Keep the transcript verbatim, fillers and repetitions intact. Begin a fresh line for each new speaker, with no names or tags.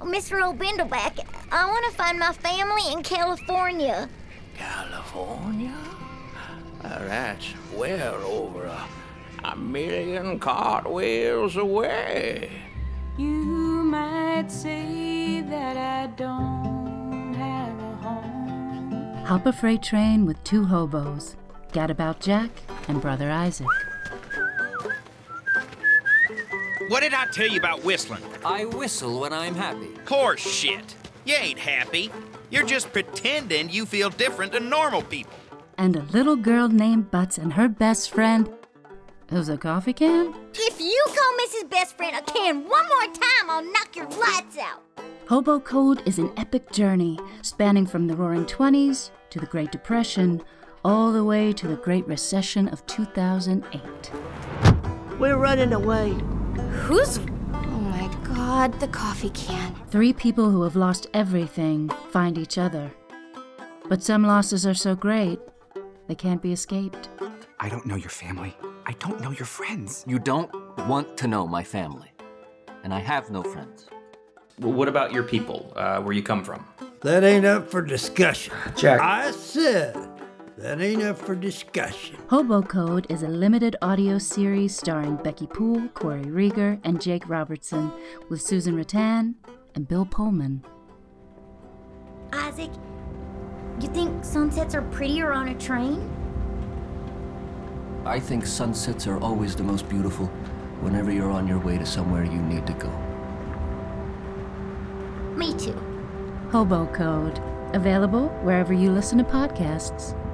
Mister O'Bindleback, I want to find my family in California.
California? Uh, that's well over a, a million cartwheels away.
You might say that I don't have a home.
Hop a freight train with two hobos, Gadabout Jack and Brother Isaac.
What did I tell you about whistling?
I whistle when I'm happy.
Horse shit. You ain't happy. You're just pretending you feel different than normal people.
And a little girl named Butts and her best friend. It was a coffee can?
If you call Missus Best Friend a can one more time, I'll knock your lights out.
Hobo Code is an epic journey spanning from the Roaring Twenties to the Great Depression, all the way to the Great Recession of two thousand eight.
We're running away.
Who's... Oh my God, the coffee can.
Three people who have lost everything find each other. But some losses are so great, they can't be escaped.
I don't know your family. I don't know your friends.
You don't want to know my family. And I have no friends.
Well, what about your people, uh, where you come from?
That ain't up for discussion.
Jack.
I said that ain't up for discussion.
Hobo Code is a limited audio series starring Becky Poole, Corey Rieger, and Jake Robertson, with Susan Rattan and Bill Pullman.
Isaac, you think sunsets are prettier on a train?
I think sunsets are always the most beautiful whenever you're on your way to somewhere you need to go.
Me too.
Hobo Code, available wherever you listen to podcasts.